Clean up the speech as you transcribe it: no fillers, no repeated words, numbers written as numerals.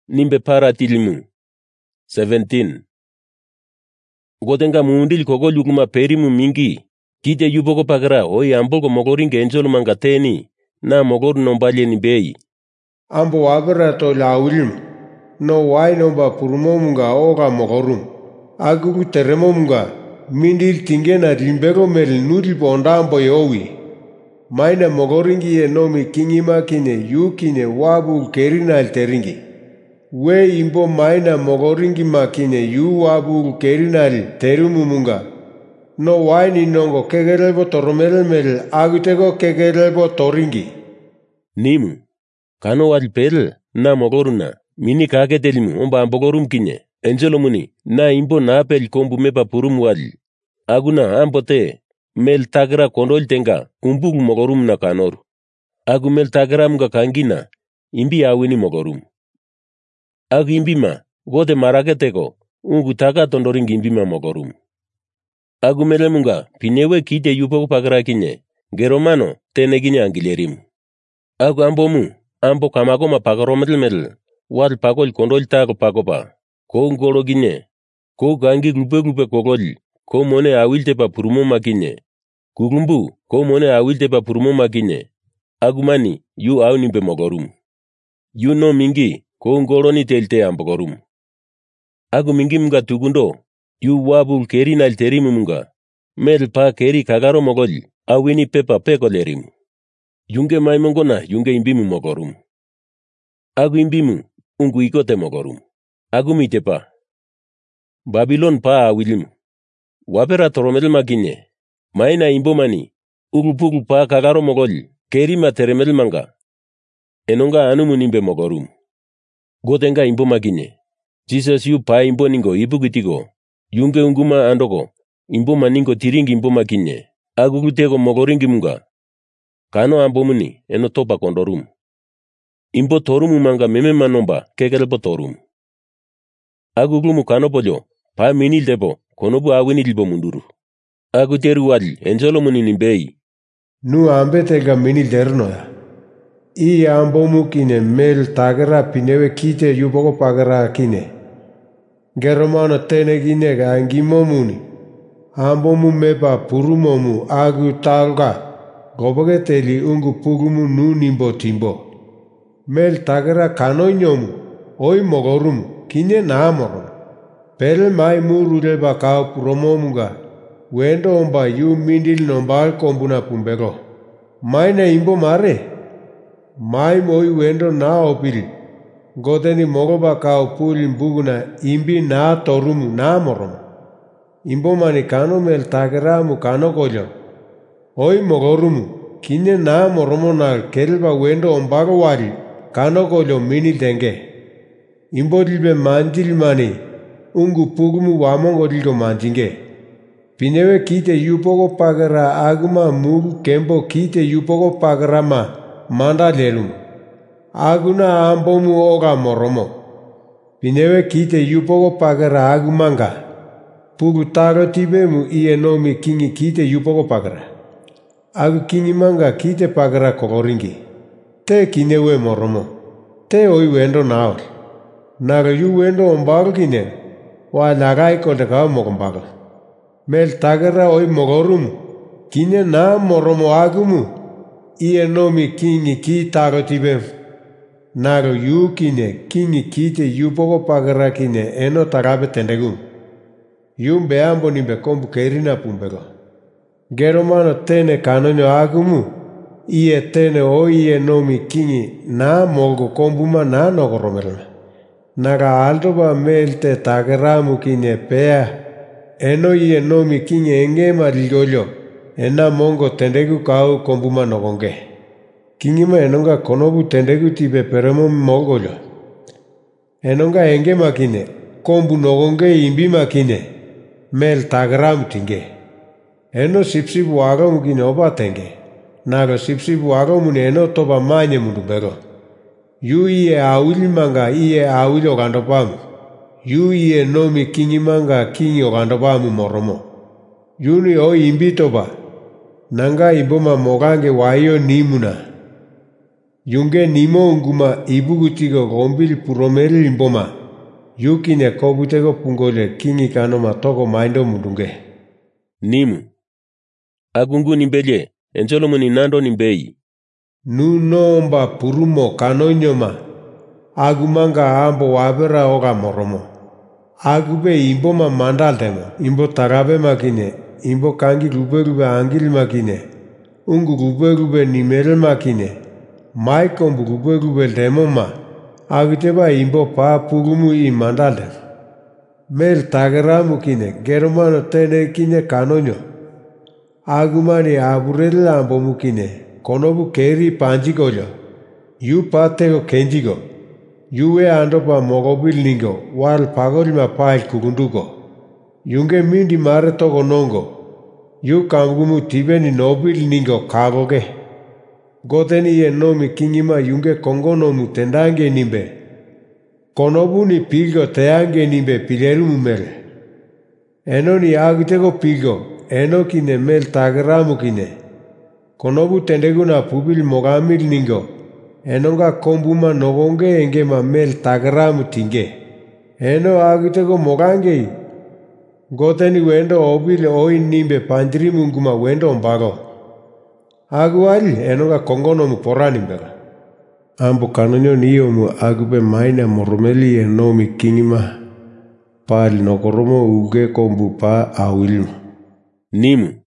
nimbe para tilimu. 17. Gotenga mundil kogol yukuma perimu mingi. Kite yupoko pakara oi amboko mogoringe enjolo mangateni na mogor nombale ni bei. Ambo wabara to laulim no wai nomba purumomunga oga mogorum. Agugu teremomunga mindil tingena rimbego mel nudil bondambo yowi. Maina mogoringi ye nomi kingima kine yu kine wabu kerina alteringi. We imbo maina mogoringi makine yu wabu kerina terumumunga. No waini nongo kegerebo toromelmel agutego kegerebo toringi. Nimu. Kano wal pel na mogoruna. Mini kage telimu omba ambogorum kinye. Enjolo muni na imbo na pel kombu mepa purum wal. Aguna ambote mel tagra kondol tenga umbug mogorum na kanoru. Agu mel tagra mga kangina imbi awini mogorum. Agu imbima gode maraketeko ungu taga tondoringi imbima mogorum. Agu melemunga pinewe kite yupo pagra kinye geromano tenegine angilerimu. Agu ambo kamagoma pagaromel wal pagol kondol tago pagopa. Ko ngolo gine ko gangi grupe kogol ko mone awilte pa purumo makinye. Kugumbu ko mone awilte pa purumo makinye. Agumani yu awni be mogorum. Yu no mingi ko ngolo ni telte ambogorum. Agu mingi mga tugundo yu wabul keri na alterimu mga. Mel pa keri kagaro mogol awini pepa pekolerimu. Yunge maimongona yunge imbimu mogorum. Agu imbimu ungu ikote mogorum. Agu mitepa. Babylon pa awilimu. Wapera toromel makinye. Maina imbomani ugupugul pa kagaro mogol keri materemel manga. Enonga anumu nimbe mogorum. Gotenga imboma kinye. Jesus yu pa imboningo ibugitigo. Yunge unguma andoko. Imboma ningo tiringi imboma kinye. Agu gutego mogoringi munga. Kano ambomuni eno topa kondorum. Imbo torumu manga meme manomba kekelbo torum. Agu glumu kano polyo pa minil debo konobu awinil bo munduru. Agu teru wali enjolo muni nimbei. Nu ambetega minil derno ya. I ambomu kine mel tagra pinewe kite yuboko pagra kine. Geromano tenegine ga angimomuni. Ambomu meba purumomu agu talga. Goboge teli ungu pugumu nu nimbo timbo. Mel tagra kanonyomu oi mogorumu kinye na moron. Pel mai murure bakao puromomunga. Wendo omba yu mindil nombal kombuna pumbego. Mai na imbo mare. Mai moi wendo na opil. Godeni mogo bakao pulin buguna imbi na torumu na moron. Imbo mani kano mel tagramu kano kolyo. Oi mogorumu kinye na moromo na kelba wendo ombago wari kano kolyo mini denge. Imbo dilbe manjil mani ungu pugumu wamongo dilgo manjinge. Pinewe kite yupogo pagara aguma mugu kembo kite yupogo pagara ma manda lelum. Aguna ambomu oga moromo. Pinewe kite yupogo pagara agumanga. Pugu taro tibemu iye nomi kingi kite yupogo pagara. Agu kingi manga kite pagara kogoringi. Te kinewe moromo. Te oi wendo naol. Naga yu wendo ombago kine. Wa nagai kodekao mogombago. Mel tagara oi mogorum. Kine na moromo agumu. Iye nomi kingi ki taro tibem. Naga yu kine kingi kite yupogo pagara kine eno tarabe tendegum. Yum beambo nimbe kombu kerina pumbego. Geromano tene kanonyo agumu. Iye tene o iye nomi kingi na mogo kombuma na nogoromelme. Naga aldoba melte tagaramu kine pea. Eno iye nomi kingi engema ligolyo. Ena mongo tendegu kau kombuma nogonge. Kingima enonga konobu tendegu tibe peremo mogolyo. Enonga engema kine kombu nogonge imbima kine. Mel tagram tinge. Eno sipsibu agamu kine oba tenge. Naga sipsibu agamu ne eno toba manye mundubego. Yu iye awili manga iye awili ogandopamu. Yu iye nomi kingi manga kingi ogandopamu moromo. Yuni o imbi toba. Nanga iboma mogange wayo nimuna. Yunge nimo unguma ibugutigo gombil puromeri imboma. Yukine kobutego pungole kingi kanoma toko maindo mudunge. Nimu. Agungu nimbele, enjolomuni nando nimbei. Nunomba purumo kanonyoma. Agumanga ambo wabera oga moromo. Agube imboma mandaldemo. Imbo tarabe makine. Imbo kangi rube angil makine. Ungu rube nimere makine. Maikombu rube demoma. Agiteba imbo pa purumu I mandaldem. Mel tagaramu kine. Germano tene kine kanonyo. Agumani aburele ambo mukine. Konobu keri panjigoyo. Yu patego kenjigo. Yue andopa mogobil ningo. Wal pagolima pail kugundugo. Yunge mindi mare togo nongo. Yu kangumu tibeni nobil ningo kagoge. Goteni ye nomi kingima yunge kongonomu tendange nimbe. Konobu ni pilgo teange nimbe pilerumu mele. Eno ni agitego pilgo. Eno kine mel tagaramu kine. Konobu tendeguna pubil mogamil ningo. Enonga kombuma nogonge engema mel tagaramu tinge. Eno agitego mogangei. Goteni wendo obile oin nimbe pandrimu nguma wendo ombago. Aguali enonga kongonomu poranimbera. Ambo kanonyo niyomu agube maina moromeli enomi kingima. Pali nokoromo uge kombu pa awilmu. Nimu.